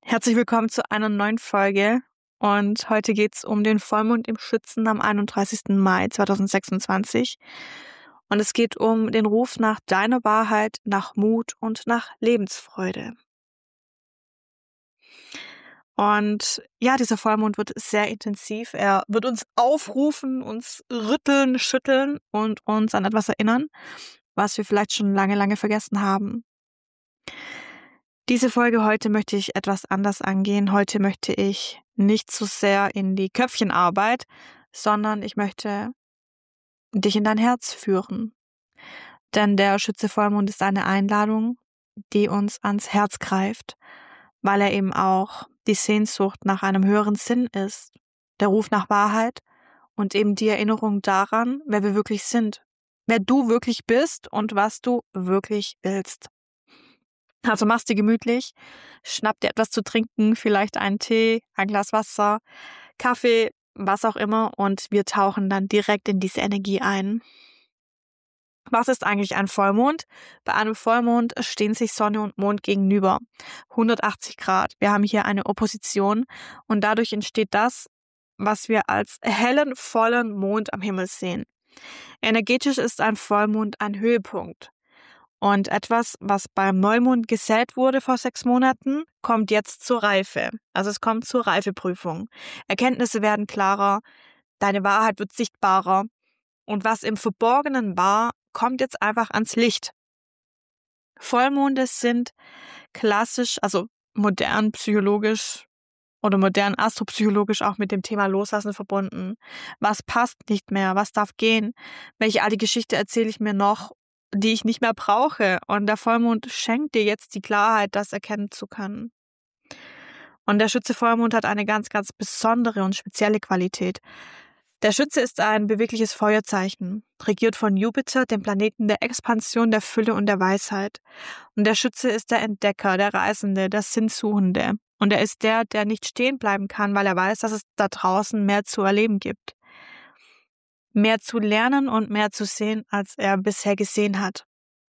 Herzlich willkommen zu einer neuen Folge und heute geht's um den Vollmond im Schützen am 31. Mai 2026 und es geht um den Ruf nach deiner Wahrheit, nach Mut und nach Lebensfreude. Und ja, dieser Vollmond wird sehr intensiv. Er wird uns aufrufen, uns rütteln, schütteln und uns an etwas erinnern, was wir vielleicht schon lange, lange vergessen haben. Diese Folge heute möchte ich etwas anders angehen. Heute möchte ich nicht so sehr in die Köpfchenarbeit, sondern ich möchte dich in dein Herz führen. Denn der Schütze-Vollmond ist eine Einladung, die uns ans Herz greift, weil er eben auch die Sehnsucht nach einem höheren Sinn ist, der Ruf nach Wahrheit und eben die Erinnerung daran, wer wir wirklich sind, wer du wirklich bist und was du wirklich willst. Also mach's dir gemütlich, schnapp dir etwas zu trinken, vielleicht einen Tee, ein Glas Wasser, Kaffee, was auch immer, und wir tauchen dann direkt in diese Energie ein. Was ist eigentlich ein Vollmond? Bei einem Vollmond stehen sich Sonne und Mond gegenüber, 180 Grad. Wir haben hier eine Opposition und dadurch entsteht das, was wir als hellen, vollen Mond am Himmel sehen. Energetisch ist ein Vollmond ein Höhepunkt. Und etwas, was beim Neumond gesät wurde vor 6 Monaten, kommt jetzt zur Reife. Also es kommt zur Reifeprüfung. Erkenntnisse werden klarer, deine Wahrheit wird sichtbarer. Und was im Verborgenen war, kommt jetzt einfach ans Licht. Vollmonde sind klassisch, also modern psychologisch oder modern astropsychologisch auch mit dem Thema Loslassen verbunden. Was passt nicht mehr? Was darf gehen? Welche alte Geschichte erzähle ich mir noch, die ich nicht mehr brauche? Und der Vollmond schenkt dir jetzt die Klarheit, das erkennen zu können. Und der Schütze-Vollmond hat eine ganz, ganz besondere und spezielle Qualität. Der Schütze ist ein bewegliches Feuerzeichen, regiert von Jupiter, dem Planeten der Expansion, der Fülle und der Weisheit. Und der Schütze ist der Entdecker, der Reisende, der Sinnsuchende. Und er ist der, der nicht stehen bleiben kann, weil er weiß, dass es da draußen mehr zu erleben gibt. Mehr zu lernen und mehr zu sehen, als er bisher gesehen hat.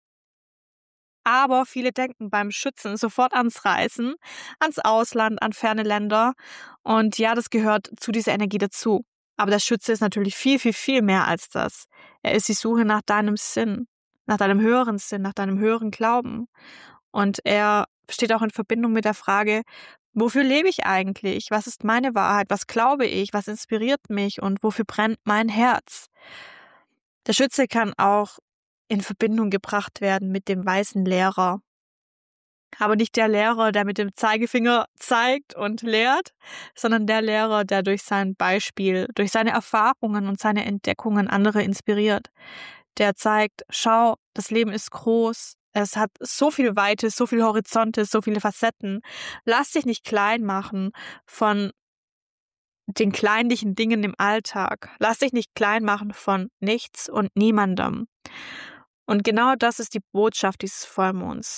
Aber viele denken beim Schützen sofort ans Reisen, ans Ausland, an ferne Länder. Und ja, das gehört zu dieser Energie dazu. Aber der Schütze ist natürlich viel, viel, viel mehr als das. Er ist die Suche nach deinem Sinn, nach deinem höheren Sinn, nach deinem höheren Glauben. Und er steht auch in Verbindung mit der Frage, wofür lebe ich eigentlich? Was ist meine Wahrheit? Was glaube ich? Was inspiriert mich? Und wofür brennt mein Herz? Der Schütze kann auch in Verbindung gebracht werden mit dem weisen Lehrer. Aber nicht der Lehrer, der mit dem Zeigefinger zeigt und lehrt, sondern der Lehrer, der durch sein Beispiel, durch seine Erfahrungen und seine Entdeckungen andere inspiriert. Der zeigt, schau, das Leben ist groß, es hat so viel Weite, so viele Horizonte, so viele Facetten. Lass dich nicht klein machen von den kleinlichen Dingen im Alltag. Lass dich nicht klein machen von nichts und niemandem. Und genau das ist die Botschaft dieses Vollmonds.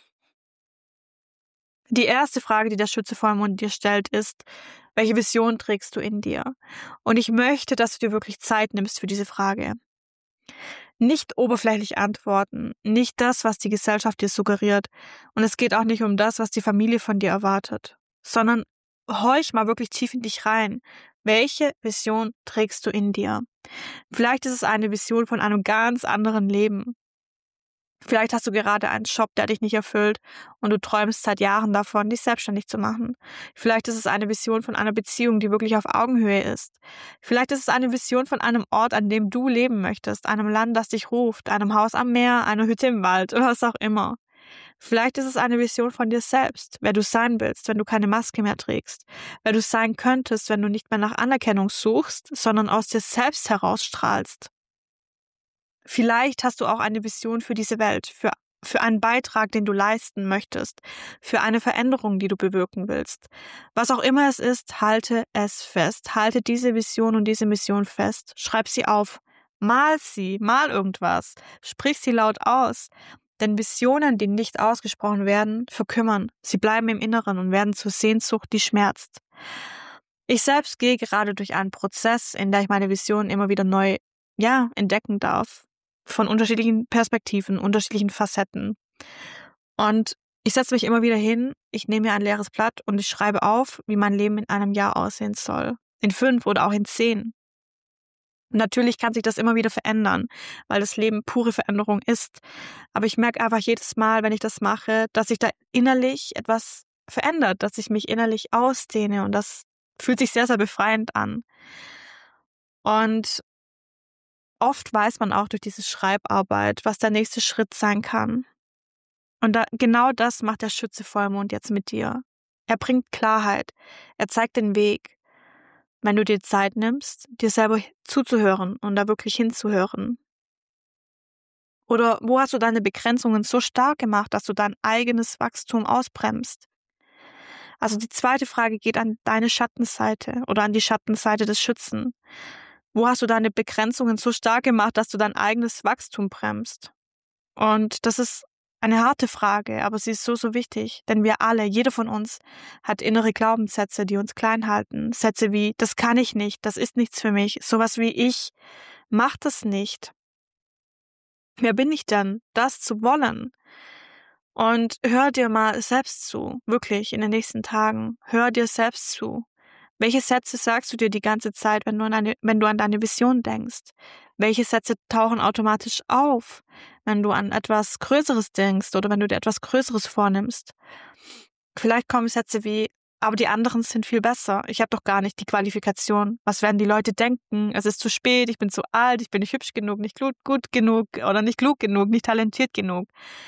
Die erste Frage, die der Schütze-Vollmond dir stellt, ist, welche Vision trägst du in dir? Und ich möchte, dass du dir wirklich Zeit nimmst für diese Frage. Nicht oberflächlich antworten, nicht das, was die Gesellschaft dir suggeriert. Und es geht auch nicht um das, was die Familie von dir erwartet, sondern horch mal wirklich tief in dich rein. Welche Vision trägst du in dir? Vielleicht ist es eine Vision von einem ganz anderen Leben. Vielleicht hast du gerade einen Job, der dich nicht erfüllt und du träumst seit Jahren davon, dich selbstständig zu machen. Vielleicht ist es eine Vision von einer Beziehung, die wirklich auf Augenhöhe ist. Vielleicht ist es eine Vision von einem Ort, an dem du leben möchtest, einem Land, das dich ruft, einem Haus am Meer, einer Hütte im Wald oder was auch immer. Vielleicht ist es eine Vision von dir selbst, wer du sein willst, wenn du keine Maske mehr trägst, wer du sein könntest, wenn du nicht mehr nach Anerkennung suchst, sondern aus dir selbst herausstrahlst. Vielleicht hast du auch eine Vision für diese Welt, für einen Beitrag, den du leisten möchtest, für eine Veränderung, die du bewirken willst. Was auch immer es ist, halte es fest. Halte diese Vision und diese Mission fest. Schreib sie auf. Mal irgendwas. Sprich sie laut aus. Denn Visionen, die nicht ausgesprochen werden, verkümmern. Sie bleiben im Inneren und werden zur Sehnsucht, die schmerzt. Ich selbst gehe gerade durch einen Prozess, in der ich meine Vision immer wieder neu, entdecken darf. Von unterschiedlichen Perspektiven, unterschiedlichen Facetten. Und Ich setze mich immer wieder hin, ich nehme mir ein leeres Blatt und ich schreibe auf, wie mein Leben in einem Jahr aussehen soll. In 5 oder auch in 10. Natürlich kann sich das immer wieder verändern, weil das Leben pure Veränderung ist. Aber ich merke einfach jedes Mal, wenn ich das mache, dass sich da innerlich etwas verändert, dass ich mich innerlich ausdehne und das fühlt sich sehr, sehr befreiend an. Und oft weiß man auch durch diese Schreibarbeit, was der nächste Schritt sein kann. Und genau das macht der Schütze-Vollmond jetzt mit dir. Er bringt Klarheit. Er zeigt den Weg. Wenn du dir Zeit nimmst, dir selber zuzuhören und da wirklich hinzuhören. Oder wo hast du deine Begrenzungen so stark gemacht, dass du dein eigenes Wachstum ausbremst? Also die zweite Frage geht an deine Schattenseite oder an die Schattenseite des Schützen. Wo hast du deine Begrenzungen so stark gemacht, dass du dein eigenes Wachstum bremst? Und das ist eine harte Frage, aber sie ist so, so wichtig, denn wir alle, jeder von uns, hat innere Glaubenssätze, die uns klein halten. Sätze wie, das kann ich nicht, das ist nichts für mich, sowas wie ich, mach das nicht. Wer bin ich denn, das zu wollen? Und hör dir mal selbst zu, wirklich in den nächsten Tagen. Hör dir selbst zu. Welche Sätze sagst du dir die ganze Zeit, wenn du an deine Vision denkst? Welche Sätze tauchen automatisch auf, wenn du an etwas Größeres denkst oder wenn du dir etwas Größeres vornimmst? Vielleicht kommen Sätze wie, aber die anderen sind viel besser. Ich habe doch gar nicht die Qualifikation. Was werden die Leute denken? Es ist zu spät, ich bin zu alt, ich bin nicht hübsch genug, nicht gut genug oder nicht klug genug, nicht talentiert genug.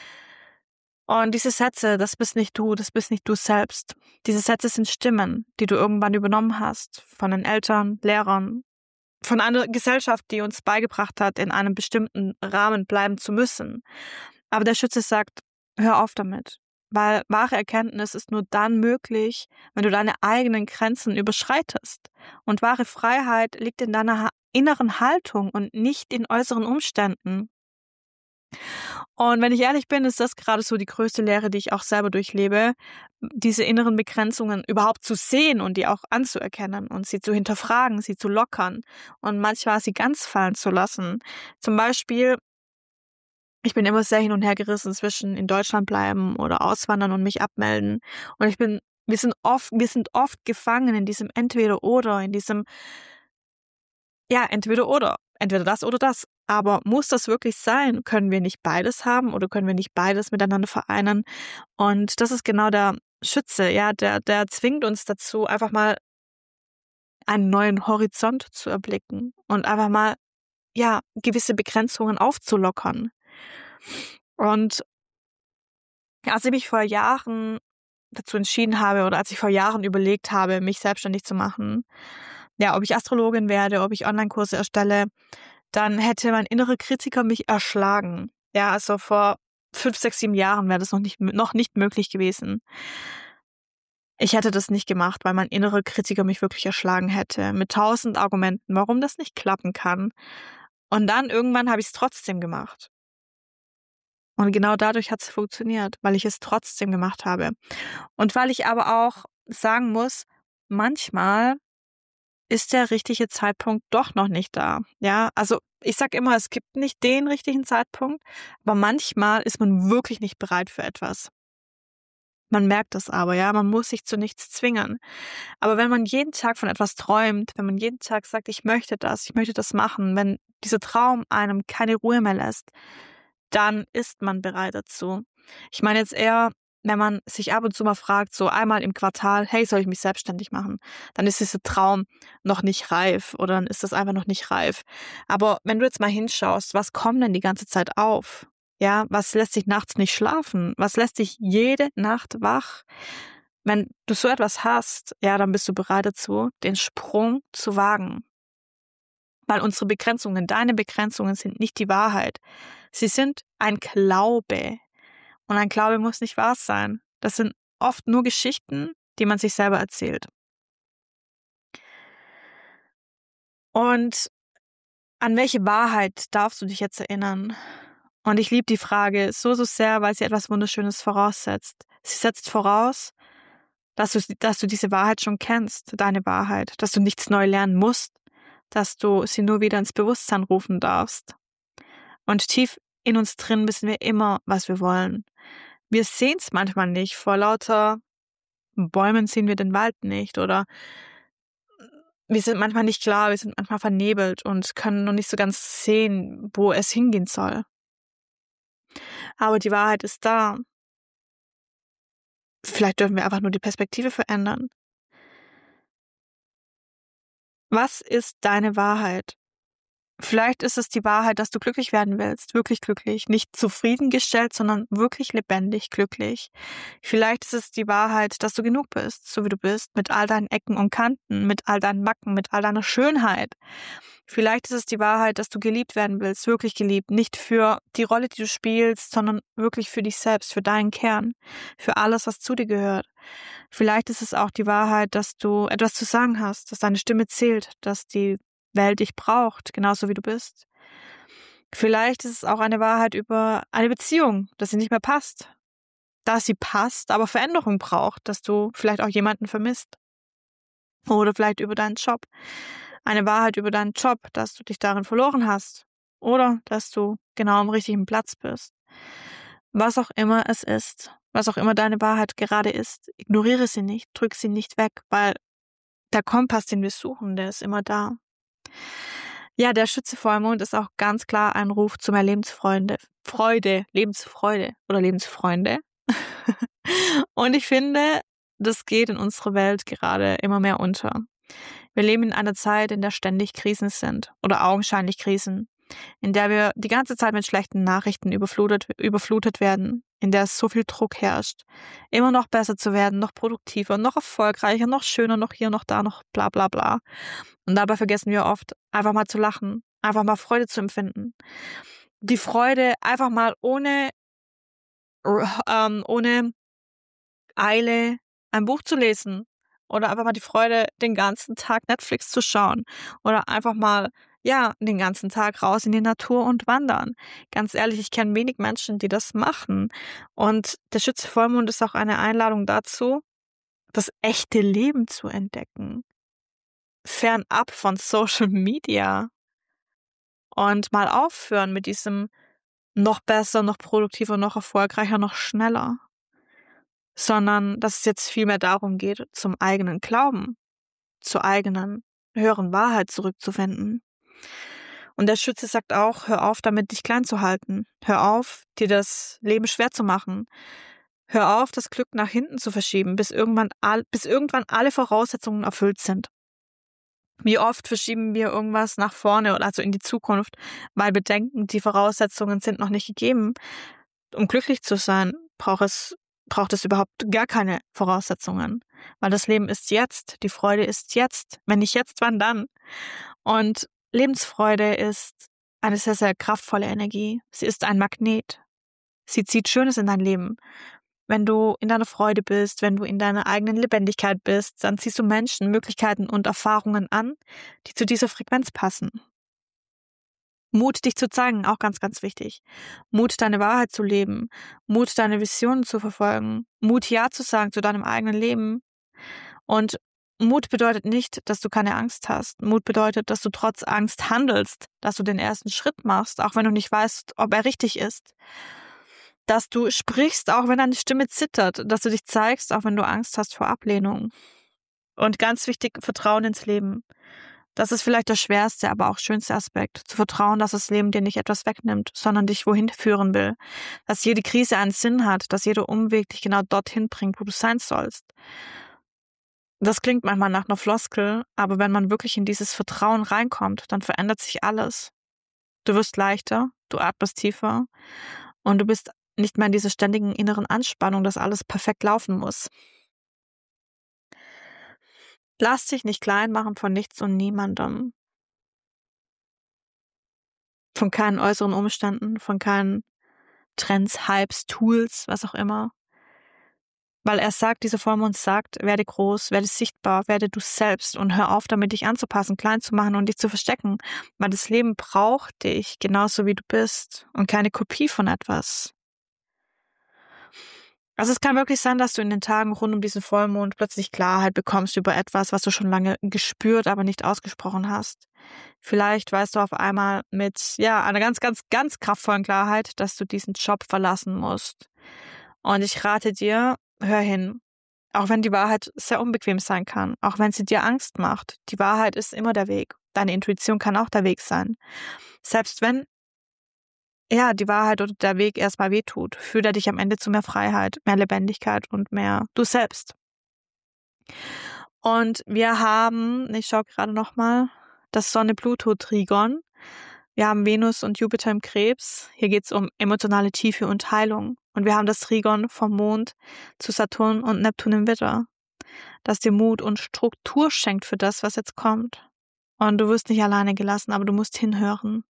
Und diese Sätze, das bist nicht du selbst. Diese Sätze sind Stimmen, die du irgendwann übernommen hast, von den Eltern, Lehrern, von einer Gesellschaft, die uns beigebracht hat, in einem bestimmten Rahmen bleiben zu müssen. Aber der Schütze sagt, hör auf damit, weil wahre Erkenntnis ist nur dann möglich, wenn du deine eigenen Grenzen überschreitest. Und wahre Freiheit liegt in deiner inneren Haltung und nicht in äußeren Umständen. Und wenn ich ehrlich bin, ist das gerade so die größte Lehre, die ich auch selber durchlebe, diese inneren Begrenzungen überhaupt zu sehen und die auch anzuerkennen und sie zu hinterfragen, sie zu lockern und manchmal sie ganz fallen zu lassen. Zum Beispiel, ich bin immer sehr hin und her gerissen zwischen in Deutschland bleiben oder auswandern und mich abmelden. Und wir sind oft gefangen in diesem Entweder-Oder, in diesem, ja, Entweder-Oder. Entweder das oder das. Aber muss das wirklich sein? Können wir nicht beides haben oder können wir nicht beides miteinander vereinen? Und das ist genau der Schütze, ja, der zwingt uns dazu, einfach mal einen neuen Horizont zu erblicken und einfach mal, ja, gewisse Begrenzungen aufzulockern. Und als ich mich vor Jahren dazu entschieden habe oder als ich vor Jahren überlegt habe, mich selbstständig zu machen, ja, ob ich Astrologin werde, ob ich Online-Kurse erstelle, dann hätte mein innerer Kritiker mich erschlagen. Ja, also vor 5, 6, 7 Jahren wäre das noch nicht möglich gewesen. Ich hätte das nicht gemacht, weil mein innerer Kritiker mich wirklich erschlagen hätte. Mit 1000 Argumenten, warum das nicht klappen kann. Und dann irgendwann habe ich es trotzdem gemacht. Und genau dadurch hat es funktioniert, weil ich es trotzdem gemacht habe. Und weil ich aber auch sagen muss, manchmal ist der richtige Zeitpunkt doch noch nicht da. Ja, also ich sag immer, es gibt nicht den richtigen Zeitpunkt, aber manchmal ist man wirklich nicht bereit für etwas. Man merkt das aber, ja, man muss sich zu nichts zwingen. Aber wenn man jeden Tag von etwas träumt, wenn man jeden Tag sagt, ich möchte das machen, wenn dieser Traum einem keine Ruhe mehr lässt, dann ist man bereit dazu. Ich meine jetzt eher, wenn man sich ab und zu mal fragt, so einmal im Quartal, hey, soll ich mich selbstständig machen? Dann ist dieser Traum noch nicht reif oder dann ist das einfach noch nicht reif. Aber wenn du jetzt mal hinschaust, was kommt denn die ganze Zeit auf? Ja, was lässt dich nachts nicht schlafen? Was lässt dich jede Nacht wach? Wenn du so etwas hast, ja, dann bist du bereit dazu, den Sprung zu wagen. Weil unsere Begrenzungen, deine Begrenzungen sind nicht die Wahrheit. Sie sind ein Glaube. Und ein Glaube muss nicht wahr sein. Das sind oft nur Geschichten, die man sich selber erzählt. Und an welche Wahrheit darfst du dich jetzt erinnern? Und ich liebe die Frage so, so sehr, weil sie etwas Wunderschönes voraussetzt. Sie setzt voraus, dass du diese Wahrheit schon kennst, deine Wahrheit, dass du nichts neu lernen musst, dass du sie nur wieder ins Bewusstsein rufen darfst. Und tief in uns drin wissen wir immer, was wir wollen. Wir sehen es manchmal nicht. Vor lauter Bäumen sehen wir den Wald nicht. Oder wir sind manchmal nicht klar, wir sind manchmal vernebelt und können noch nicht so ganz sehen, wo es hingehen soll. Aber die Wahrheit ist da. Vielleicht dürfen wir einfach nur die Perspektive verändern. Was ist deine Wahrheit? Vielleicht ist es die Wahrheit, dass du glücklich werden willst, wirklich glücklich, nicht zufriedengestellt, sondern wirklich lebendig glücklich. Vielleicht ist es die Wahrheit, dass du genug bist, so wie du bist, mit all deinen Ecken und Kanten, mit all deinen Macken, mit all deiner Schönheit. Vielleicht ist es die Wahrheit, dass du geliebt werden willst, wirklich geliebt, nicht für die Rolle, die du spielst, sondern wirklich für dich selbst, für deinen Kern, für alles, was zu dir gehört. Vielleicht ist es auch die Wahrheit, dass du etwas zu sagen hast, dass deine Stimme zählt, dass die Welt dich braucht, genauso wie du bist. Vielleicht ist es auch eine Wahrheit über eine Beziehung, dass sie nicht mehr passt. Dass sie passt, aber Veränderung braucht, dass du vielleicht auch jemanden vermisst. Oder vielleicht über deinen Job. Eine Wahrheit über deinen Job, dass du dich darin verloren hast. Oder dass du genau am richtigen Platz bist. Was auch immer es ist, was auch immer deine Wahrheit gerade ist, ignoriere sie nicht, drück sie nicht weg, weil der Kompass, den wir suchen, der ist immer da. Ja, der Schütze-Vollmond ist auch ganz klar ein Ruf zu mehr Lebensfreude, Lebensfreude oder Lebensfreunde. Und ich finde, das geht in unserer Welt gerade immer mehr unter. Wir leben in einer Zeit, in der ständig Krisen sind oder augenscheinlich Krisen, in der wir die ganze Zeit mit schlechten Nachrichten überflutet werden, in der es so viel Druck herrscht, immer noch besser zu werden, noch produktiver, noch erfolgreicher, noch schöner, noch hier, noch da, noch bla bla bla. Und dabei vergessen wir oft, einfach mal zu lachen, einfach mal Freude zu empfinden. Die Freude einfach mal ohne Eile ein Buch zu lesen oder einfach mal die Freude, den ganzen Tag Netflix zu schauen oder einfach mal, ja, den ganzen Tag raus in die Natur und wandern. Ganz ehrlich, ich kenne wenig Menschen, die das machen. Und der Schütze-Vollmond ist auch eine Einladung dazu, das echte Leben zu entdecken. Fernab von Social Media. Und mal aufhören mit diesem noch besser, noch produktiver, noch erfolgreicher, noch schneller. Sondern dass es jetzt vielmehr darum geht, zum eigenen Glauben, zur eigenen höheren Wahrheit zurückzufinden. Und der Schütze sagt auch, hör auf, damit dich klein zu halten. Hör auf, dir das Leben schwer zu machen. Hör auf, das Glück nach hinten zu verschieben, bis irgendwann alle Voraussetzungen erfüllt sind. Wie oft verschieben wir irgendwas nach vorne oder also in die Zukunft, weil wir denken, die Voraussetzungen sind noch nicht gegeben. Um glücklich zu sein, braucht es überhaupt gar keine Voraussetzungen, weil das Leben ist jetzt, die Freude ist jetzt. Wenn nicht jetzt, wann dann? Und Lebensfreude ist eine sehr, sehr kraftvolle Energie. Sie ist ein Magnet. Sie zieht Schönes in dein Leben. Wenn du in deiner Freude bist, wenn du in deiner eigenen Lebendigkeit bist, dann ziehst du Menschen, Möglichkeiten und Erfahrungen an, die zu dieser Frequenz passen. Mut, dich zu zeigen, auch ganz, ganz wichtig. Mut, deine Wahrheit zu leben. Mut, deine Visionen zu verfolgen. Mut, Ja zu sagen zu deinem eigenen Leben. Und Mut bedeutet nicht, dass du keine Angst hast. Mut bedeutet, dass du trotz Angst handelst, dass du den ersten Schritt machst, auch wenn du nicht weißt, ob er richtig ist. Dass du sprichst, auch wenn deine Stimme zittert. Dass du dich zeigst, auch wenn du Angst hast vor Ablehnung. Und ganz wichtig, Vertrauen ins Leben. Das ist vielleicht der schwerste, aber auch schönste Aspekt. Zu vertrauen, dass das Leben dir nicht etwas wegnimmt, sondern dich wohin führen will. Dass jede Krise einen Sinn hat, dass jeder Umweg dich genau dorthin bringt, wo du sein sollst. Das klingt manchmal nach einer Floskel, aber wenn man wirklich in dieses Vertrauen reinkommt, dann verändert sich alles. Du wirst leichter, du atmest tiefer und du bist nicht mehr in dieser ständigen inneren Anspannung, dass alles perfekt laufen muss. Lass dich nicht klein machen von nichts und niemandem. Von keinen äußeren Umständen, von keinen Trends, Hypes, Tools, was auch immer. Weil er sagt, dieser Vollmond sagt, werde groß, werde sichtbar, werde du selbst und hör auf, damit dich anzupassen, klein zu machen und dich zu verstecken. Weil das Leben braucht dich, genauso wie du bist und keine Kopie von etwas. Also es kann wirklich sein, dass du in den Tagen rund um diesen Vollmond plötzlich Klarheit bekommst über etwas, was du schon lange gespürt, aber nicht ausgesprochen hast. Vielleicht weißt du auf einmal mit einer ganz, ganz, ganz kraftvollen Klarheit, dass du diesen Job verlassen musst. Und ich rate dir, hör hin. Auch wenn die Wahrheit sehr unbequem sein kann, auch wenn sie dir Angst macht, die Wahrheit ist immer der Weg. Deine Intuition kann auch der Weg sein. Selbst wenn, ja, die Wahrheit oder der Weg erstmal wehtut, führt er dich am Ende zu mehr Freiheit, mehr Lebendigkeit und mehr du selbst. Und wir haben, ich schaue gerade nochmal, das Sonne-Pluto-Trigon. Wir haben Venus und Jupiter im Krebs. Hier geht es um emotionale Tiefe und Heilung. Und wir haben das Trigon vom Mond zu Saturn und Neptun im Widder, das dir Mut und Struktur schenkt für das, was jetzt kommt. Und du wirst nicht alleine gelassen, aber du musst hinhören.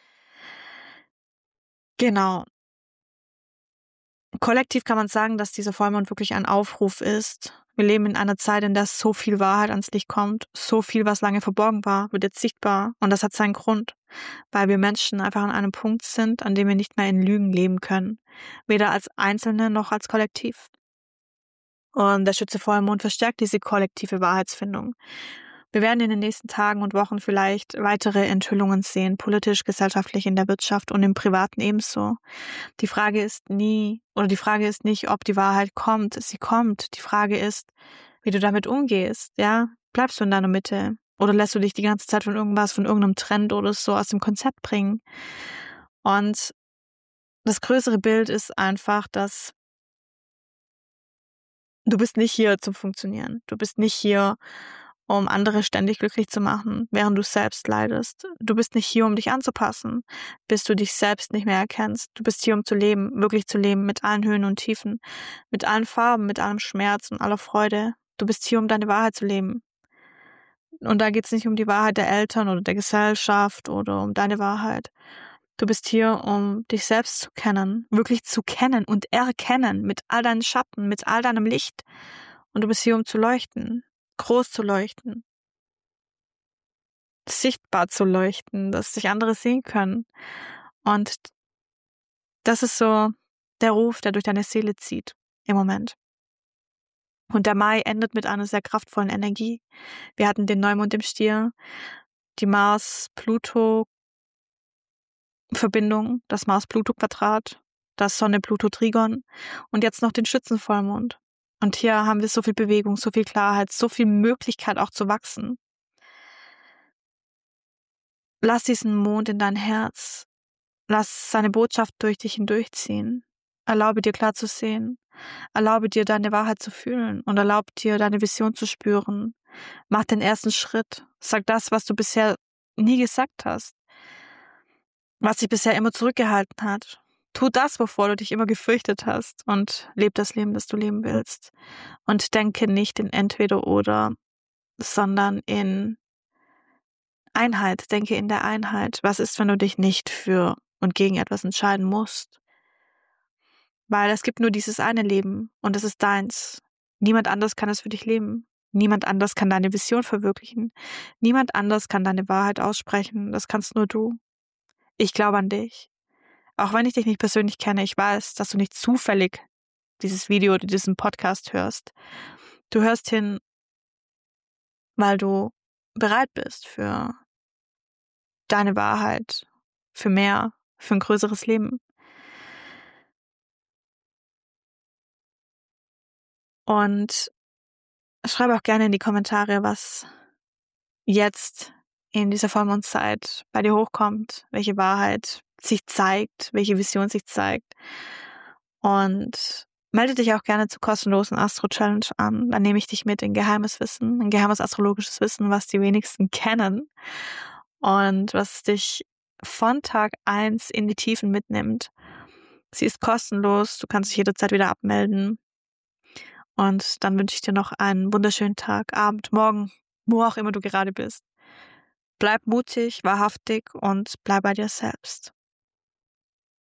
Genau. Kollektiv kann man sagen, dass dieser Vollmond wirklich ein Aufruf ist. Wir leben in einer Zeit, in der so viel Wahrheit ans Licht kommt. So viel, was lange verborgen war, wird jetzt sichtbar. Und das hat seinen Grund, weil wir Menschen einfach an einem Punkt sind, an dem wir nicht mehr in Lügen leben können. Weder als Einzelne noch als Kollektiv. Und der Schütze-Vollmond verstärkt diese kollektive Wahrheitsfindung. Wir werden in den nächsten Tagen und Wochen vielleicht weitere Enthüllungen sehen, politisch, gesellschaftlich, in der Wirtschaft und im Privaten ebenso. Die Frage ist nicht, ob die Wahrheit kommt. Sie kommt. Die Frage ist, wie du damit umgehst, ja? Bleibst du in deiner Mitte? Oder lässt du dich die ganze Zeit von irgendeinem Trend oder so aus dem Konzept bringen? Und das größere Bild ist einfach, dass du bist nicht hier zum Funktionieren. Du bist nicht hier, um andere ständig glücklich zu machen, während du selbst leidest. Du bist nicht hier, um dich anzupassen, bis du dich selbst nicht mehr erkennst. Du bist hier, um zu leben, wirklich zu leben, mit allen Höhen und Tiefen, mit allen Farben, mit allem Schmerz und aller Freude. Du bist hier, um deine Wahrheit zu leben. Und da geht es nicht um die Wahrheit der Eltern oder der Gesellschaft oder um deine Wahrheit. Du bist hier, um dich selbst zu kennen, wirklich zu kennen und erkennen, mit all deinen Schatten, mit all deinem Licht. Und du bist hier, um zu leuchten, groß zu leuchten, sichtbar zu leuchten, dass sich andere sehen können. Und das ist so der Ruf, der durch deine Seele zieht im Moment. Und der Mai endet mit einer sehr kraftvollen Energie. Wir hatten den Neumond im Stier, die Mars-Pluto-Verbindung, das Mars-Pluto-Quadrat, das Sonne-Pluto-Trigon und jetzt noch den Schützenvollmond. Und hier haben wir so viel Bewegung, so viel Klarheit, so viel Möglichkeit auch zu wachsen. Lass diesen Mond in dein Herz. Lass seine Botschaft durch dich hindurchziehen. Erlaube dir klar zu sehen. Erlaube dir, deine Wahrheit zu fühlen und erlaube dir, deine Vision zu spüren. Mach den ersten Schritt. Sag das, was du bisher nie gesagt hast. Was dich bisher immer zurückgehalten hat. Tu das, wovor du dich immer gefürchtet hast und leb das Leben, das du leben willst. Und denke nicht in entweder oder, sondern in Einheit. Denke in der Einheit. Was ist, wenn du dich nicht für und gegen etwas entscheiden musst? Weil es gibt nur dieses eine Leben und es ist deins. Niemand anders kann es für dich leben. Niemand anders kann deine Vision verwirklichen. Niemand anders kann deine Wahrheit aussprechen. Das kannst nur du. Ich glaube an dich. Auch wenn ich dich nicht persönlich kenne, ich weiß, dass du nicht zufällig dieses Video oder diesen Podcast hörst. Du hörst hin, weil du bereit bist für deine Wahrheit, für mehr, für ein größeres Leben. Und schreibe auch gerne in die Kommentare, was jetzt in dieser Vollmondzeit bei dir hochkommt, welche Wahrheit sich zeigt, welche Vision sich zeigt. Und melde dich auch gerne zur kostenlosen Astro-Challenge an. Dann nehme ich dich mit in geheimes Wissen, ein geheimes astrologisches Wissen, was die wenigsten kennen und was dich von Tag 1 in die Tiefen mitnimmt. Sie ist kostenlos, du kannst dich jederzeit wieder abmelden. Und dann wünsche ich dir noch einen wunderschönen Tag, Abend, Morgen, wo auch immer du gerade bist. Bleib mutig, wahrhaftig und bleib bei dir selbst.